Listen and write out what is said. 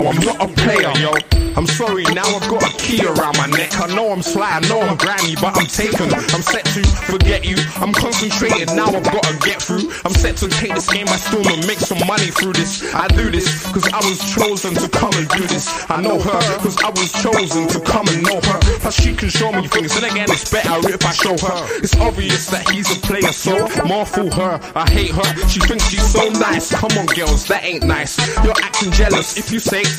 I'm not a player, yo. I'm sorry, now I've got a key around my neck. I know I'm sly, I know I'm grimy, but I'm taken. I'm set to forget you. I'm concentrated, now I've got to get through. I'm set to take this game by storm and make some money through this. I do this cause I was chosen to come and do this. I know her cause I was chosen to come and know her. Plus she can show me things, and again it's better if I show her. It's obvious that he's a player, so more fool her. I hate her, she thinks she's so nice. Come on girls, that ain't nice. You're acting jealous if you say